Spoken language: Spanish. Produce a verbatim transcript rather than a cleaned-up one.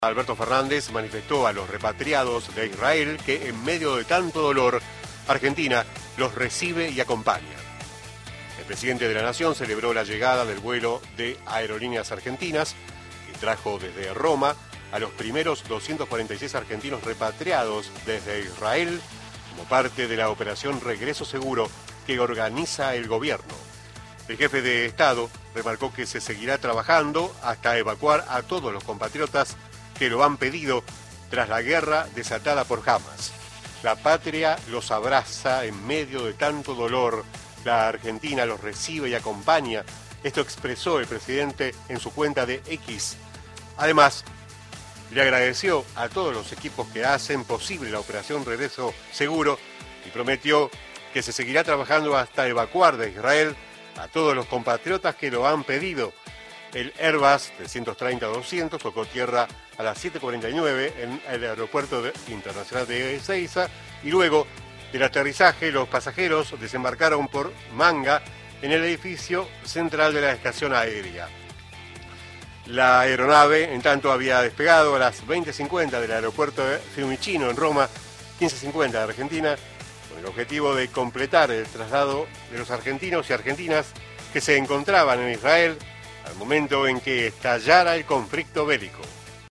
Alberto Fernández manifestó a los repatriados de Israel que en medio de tanto dolor, Argentina los recibe y acompaña. El presidente de la Nación celebró la llegada del vuelo de Aerolíneas Argentinas, que trajo desde Roma a los primeros doscientos cuarenta y seis argentinos repatriados desde Israel como parte de la operación Regreso Seguro que organiza el gobierno. El jefe de Estado remarcó que se seguirá trabajando hasta evacuar a todos los compatriotas que lo han pedido tras la guerra desatada por Hamas. La patria los abraza en medio de tanto dolor. La Argentina los recibe y acompaña. Esto expresó el presidente en su cuenta de X. Además, le agradeció a todos los equipos que hacen posible la operación Regreso Seguro y prometió que se seguirá trabajando hasta evacuar de Israel a todos los compatriotas que lo han pedido. El Airbus trescientos treinta doscientos tocó tierra a las siete cuarenta y nueve en el aeropuerto de, internacional de Ezeiza y luego del aterrizaje los pasajeros desembarcaron por Manga en el edificio central de la estación aérea. La aeronave en tanto había despegado a las veinte cincuenta del aeropuerto de Fiumicino en Roma, quince cincuenta de Argentina, con el objetivo de completar el traslado de los argentinos y argentinas que se encontraban en Israel al momento en que estallara el conflicto bélico.